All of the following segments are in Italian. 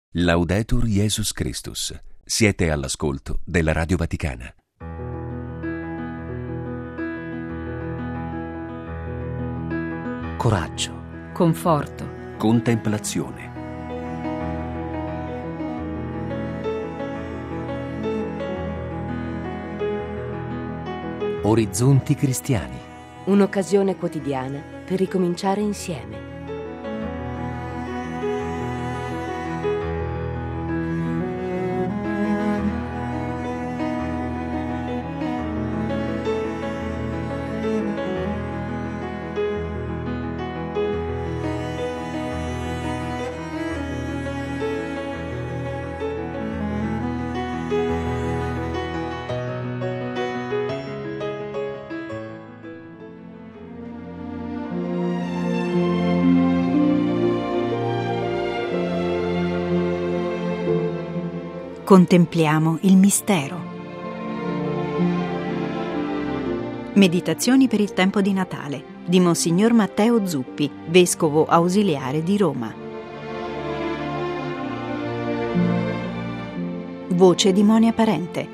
Laudetur Jesus Christus. Siete all'ascolto della Radio Vaticana. Coraggio, conforto, Contemplazione. orizzonti cristiani. Un'occasione quotidiana per ricominciare insieme. Contempliamo il mistero. Meditazioni per il tempo di Natale di Monsignor Matteo Zuppi, vescovo ausiliare di Roma. Voce di Monia Parente.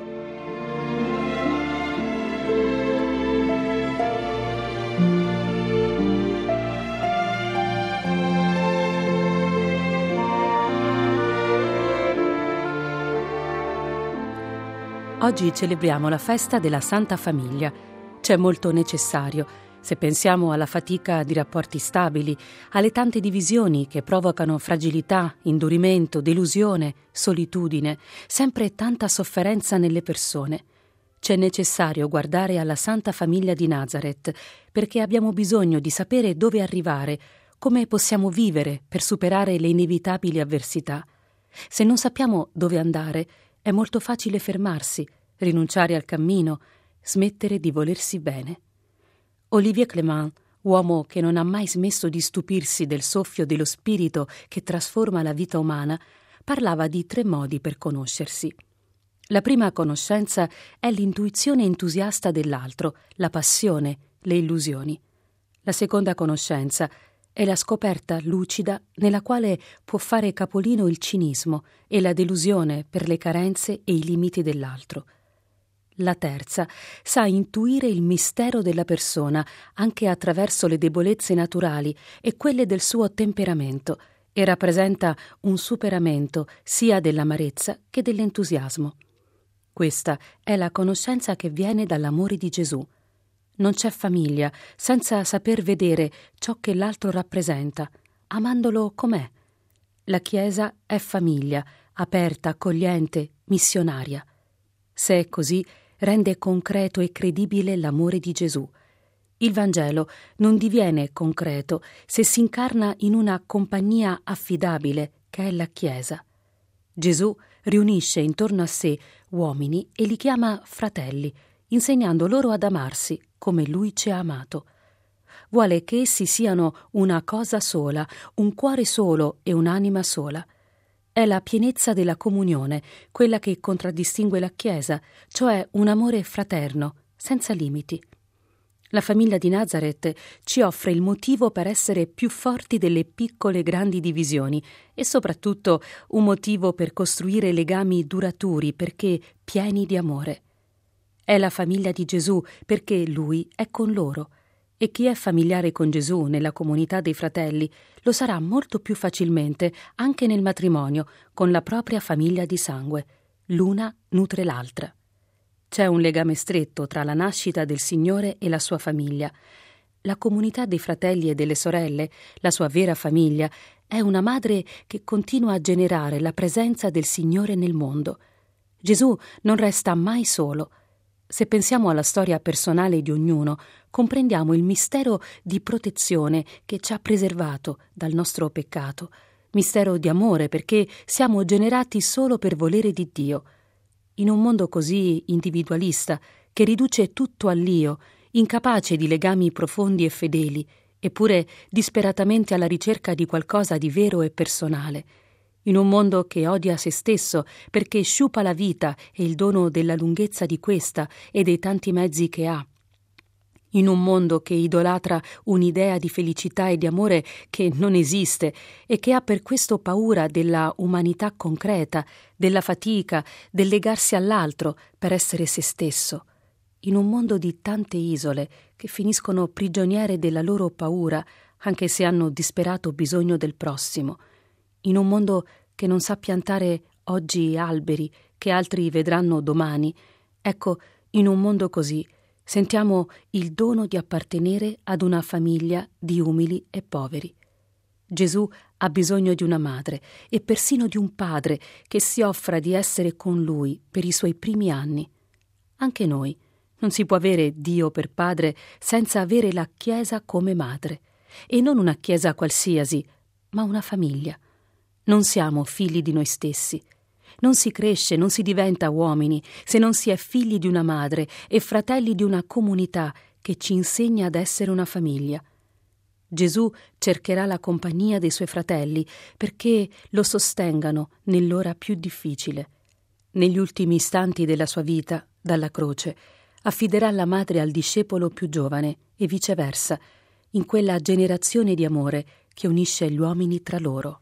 Oggi celebriamo la festa della Santa Famiglia. C'è molto necessario, se pensiamo alla fatica di rapporti stabili, alle tante divisioni che provocano fragilità, indurimento, delusione, solitudine, sempre tanta sofferenza nelle persone. C'è necessario guardare alla Santa Famiglia di Nazareth, perché abbiamo bisogno di sapere dove arrivare, come possiamo vivere per superare le inevitabili avversità. Se non sappiamo dove andare, è molto facile fermarsi, rinunciare al cammino, smettere di volersi bene. Olivier Clément, uomo che non ha mai smesso di stupirsi del soffio dello spirito che trasforma la vita umana, parlava di 3 modi per conoscersi. La prima conoscenza è l'intuizione entusiasta dell'altro, la passione, le illusioni. La seconda conoscenza è la scoperta lucida nella quale può fare capolino il cinismo e la delusione per le carenze e i limiti dell'altro. La terza sa intuire il mistero della persona anche attraverso le debolezze naturali e quelle del suo temperamento e rappresenta un superamento sia dell'amarezza che dell'entusiasmo. Questa è la conoscenza che viene dall'amore di Gesù. Non c'è famiglia senza saper vedere ciò che l'altro rappresenta, amandolo com'è. La Chiesa è famiglia, aperta, accogliente, missionaria. Se è così, rende concreto e credibile l'amore di Gesù. Il Vangelo non diviene concreto se si incarna in una compagnia affidabile che è la Chiesa. Gesù riunisce intorno a sé uomini e li chiama fratelli, insegnando loro ad amarsi come Lui ci ha amato. Vuole che essi siano una cosa sola, un cuore solo e un'anima sola. È la pienezza della comunione, quella che contraddistingue la Chiesa, cioè un amore fraterno, senza limiti. La famiglia di Nazareth ci offre il motivo per essere più forti delle piccole grandi divisioni e soprattutto un motivo per costruire legami duraturi perché pieni di amore. È la famiglia di Gesù perché Lui è con loro e chi è familiare con Gesù nella comunità dei fratelli lo sarà molto più facilmente anche nel matrimonio con la propria famiglia di sangue. L'una nutre l'altra. C'è un legame stretto tra la nascita del Signore e la sua famiglia. La comunità dei fratelli e delle sorelle, la sua vera famiglia, è una madre che continua a generare la presenza del Signore nel mondo. Gesù non resta mai solo. Se pensiamo alla storia personale di ognuno, comprendiamo il mistero di protezione che ci ha preservato dal nostro peccato, mistero di amore perché siamo generati solo per volere di Dio. In un mondo così individualista, che riduce tutto all'io, incapace di legami profondi e fedeli, eppure disperatamente alla ricerca di qualcosa di vero e personale, in un mondo che odia se stesso perché sciupa la vita e il dono della lunghezza di questa e dei tanti mezzi che ha, in un mondo che idolatra un'idea di felicità e di amore che non esiste e che ha per questo paura della umanità concreta, della fatica, del legarsi all'altro per essere se stesso. In un mondo di tante isole che finiscono prigioniere della loro paura, anche se hanno disperato bisogno del prossimo. In un mondo che non sa piantare oggi alberi che altri vedranno domani. Ecco, in un mondo così sentiamo il dono di appartenere ad una famiglia di umili e poveri. Gesù ha bisogno di una madre e persino di un padre che si offra di essere con lui per i suoi primi anni. Anche noi non si può avere Dio per padre senza avere la Chiesa come madre, e non una Chiesa qualsiasi, ma una famiglia. Non siamo figli di noi stessi. Non si cresce, non si diventa uomini se non si è figli di una madre e fratelli di una comunità che ci insegna ad essere una famiglia. Gesù cercherà la compagnia dei suoi fratelli perché lo sostengano nell'ora più difficile. Negli ultimi istanti della sua vita, dalla croce, affiderà la madre al discepolo più giovane e viceversa, in quella generazione di amore che unisce gli uomini tra loro.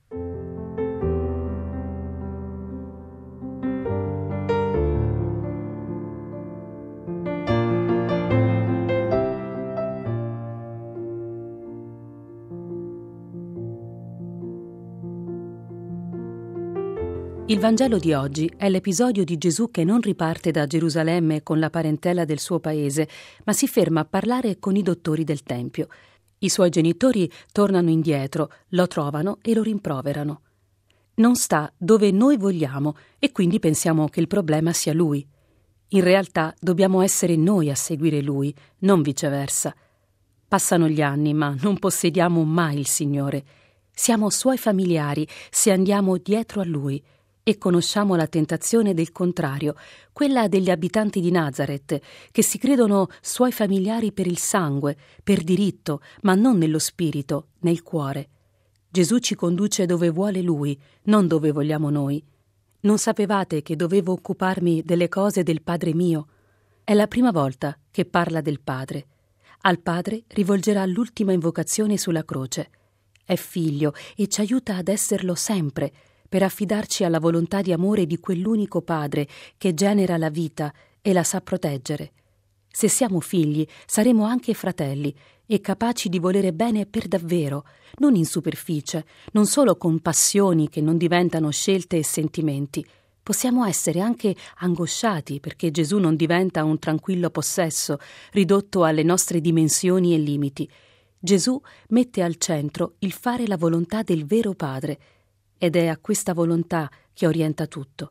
Il Vangelo di oggi è l'episodio di Gesù che non riparte da Gerusalemme con la parentela del suo paese, ma si ferma a parlare con i dottori del Tempio. I suoi genitori tornano indietro, lo trovano e lo rimproverano. Non sta dove noi vogliamo e quindi pensiamo che il problema sia lui. In realtà dobbiamo essere noi a seguire lui, non viceversa. Passano gli anni, ma non possediamo mai il Signore. Siamo suoi familiari se andiamo dietro a lui. E conosciamo la tentazione del contrario, quella degli abitanti di Nazaret, che si credono suoi familiari per il sangue, per diritto, ma non nello spirito, nel cuore. Gesù ci conduce dove vuole Lui, non dove vogliamo noi. Non sapevate che dovevo occuparmi delle cose del Padre mio? È la prima volta che parla del Padre. Al Padre rivolgerà l'ultima invocazione sulla croce. È figlio e ci aiuta ad esserlo sempre, per affidarci alla volontà di amore di quell'unico Padre che genera la vita e la sa proteggere. Se siamo figli, saremo anche fratelli e capaci di volere bene per davvero, non in superficie, non solo con passioni che non diventano scelte e sentimenti. Possiamo essere anche angosciati perché Gesù non diventa un tranquillo possesso, ridotto alle nostre dimensioni e limiti. Gesù mette al centro il fare la volontà del vero Padre, ed è a questa volontà che orienta tutto.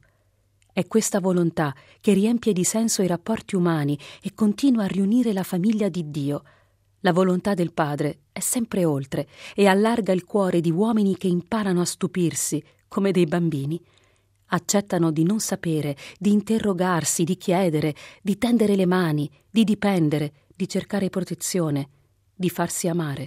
È questa volontà che riempie di senso i rapporti umani e continua a riunire la famiglia di Dio. La volontà del Padre è sempre oltre e allarga il cuore di uomini che imparano a stupirsi, come dei bambini. Accettano di non sapere, di interrogarsi, di chiedere, di tendere le mani, di dipendere, di cercare protezione, di farsi amare.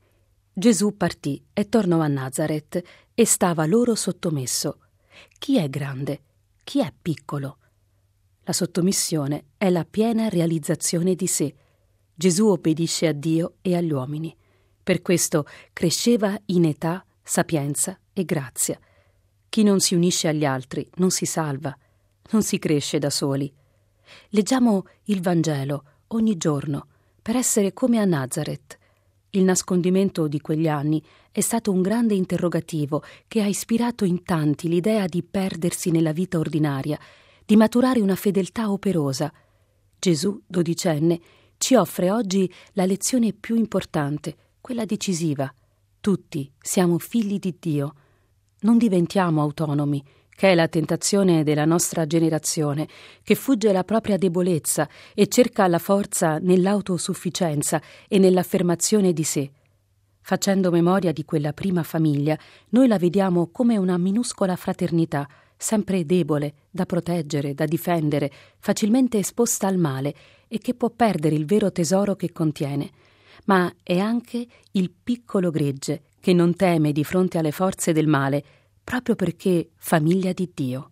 Gesù partì e tornò a Nazaret e stava loro sottomesso. Chi è grande? Chi è piccolo? La sottomissione è la piena realizzazione di sé. Gesù obbedisce a Dio e agli uomini. Per questo cresceva in età, sapienza e grazia. Chi non si unisce agli altri non si salva, non si cresce da soli. Leggiamo il Vangelo ogni giorno per essere come a Nazaret. Il nascondimento di quegli anni è stato un grande interrogativo che ha ispirato in tanti l'idea di perdersi nella vita ordinaria, di maturare una fedeltà operosa. Gesù, dodicenne, ci offre oggi la lezione più importante, quella decisiva. Tutti siamo figli di Dio. Non diventiamo autonomi, che è la tentazione della nostra generazione, che fugge la propria debolezza e cerca la forza nell'autosufficienza e nell'affermazione di sé. Facendo memoria di quella prima famiglia, noi la vediamo come una minuscola fraternità, sempre debole, da proteggere, da difendere, facilmente esposta al male e che può perdere il vero tesoro che contiene. Ma è anche il piccolo gregge che non teme di fronte alle forze del male, proprio perché famiglia di Dio.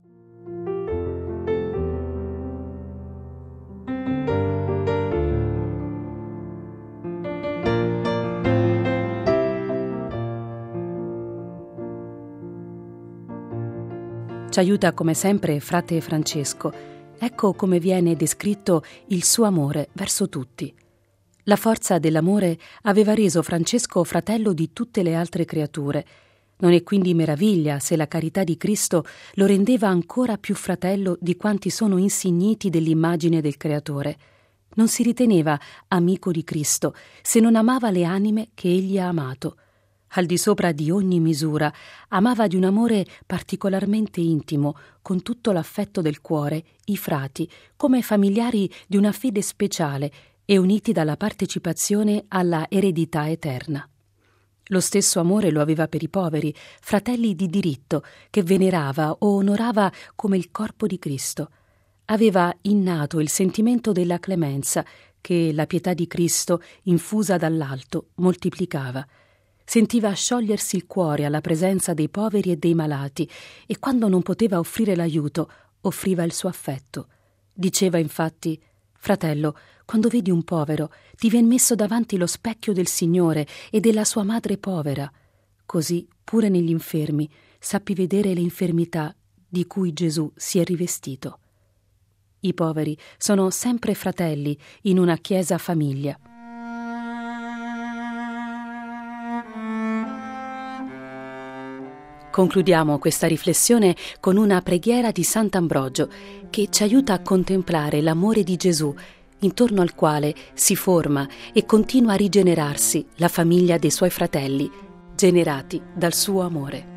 Ci aiuta come sempre frate Francesco. Ecco come viene descritto il suo amore verso tutti. La forza dell'amore aveva reso Francesco fratello di tutte le altre creature. Non è quindi meraviglia se la carità di Cristo lo rendeva ancora più fratello di quanti sono insigniti dell'immagine del Creatore. Non si riteneva amico di Cristo se non amava le anime che egli ha amato. Al di sopra di ogni misura, amava di un amore particolarmente intimo, con tutto l'affetto del cuore, i frati, come familiari di una fede speciale e uniti dalla partecipazione alla eredità eterna. Lo stesso amore lo aveva per i poveri, fratelli di diritto, che venerava o onorava come il corpo di Cristo. Aveva innato il sentimento della clemenza, che la pietà di Cristo, infusa dall'alto, moltiplicava. Sentiva sciogliersi il cuore alla presenza dei poveri e dei malati, e quando non poteva offrire l'aiuto, offriva il suo affetto. Diceva infatti: «Fratello, quando vedi un povero, ti vien messo davanti lo specchio del Signore e della sua madre povera. Così, pure negli infermi, sappi vedere le infermità di cui Gesù si è rivestito». I poveri sono sempre fratelli in una chiesa famiglia. Concludiamo questa riflessione con una preghiera di Sant'Ambrogio che ci aiuta a contemplare l'amore di Gesù, intorno al quale si forma e continua a rigenerarsi la famiglia dei suoi fratelli, generati dal suo amore.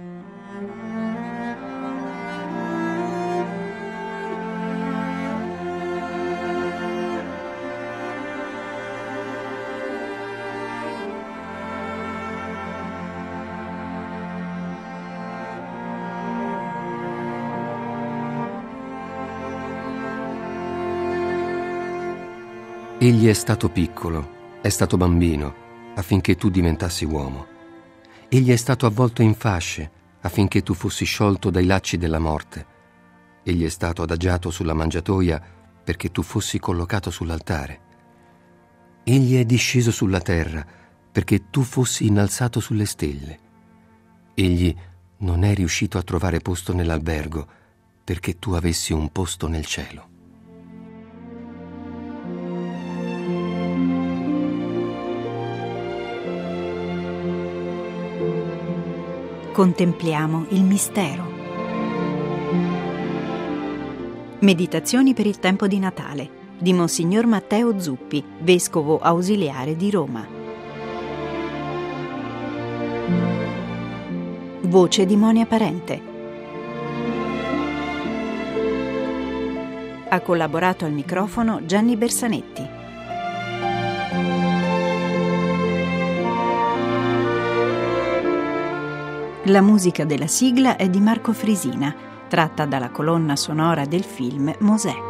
Egli è stato piccolo, è stato bambino, affinché tu diventassi uomo. Egli è stato avvolto in fasce, affinché tu fossi sciolto dai lacci della morte. Egli è stato adagiato sulla mangiatoia, perché tu fossi collocato sull'altare. Egli è disceso sulla terra, perché tu fossi innalzato sulle stelle. Egli non è riuscito a trovare posto nell'albergo, perché tu avessi un posto nel cielo. Contempliamo il mistero. Meditazioni per il tempo di Natale di Monsignor Matteo Zuppi, vescovo ausiliare di Roma. Voce di Monia Parente. Ha collaborato al microfono Gianni Bersanetti. La musica della sigla è di Marco Frisina, tratta dalla colonna sonora del film Mosè.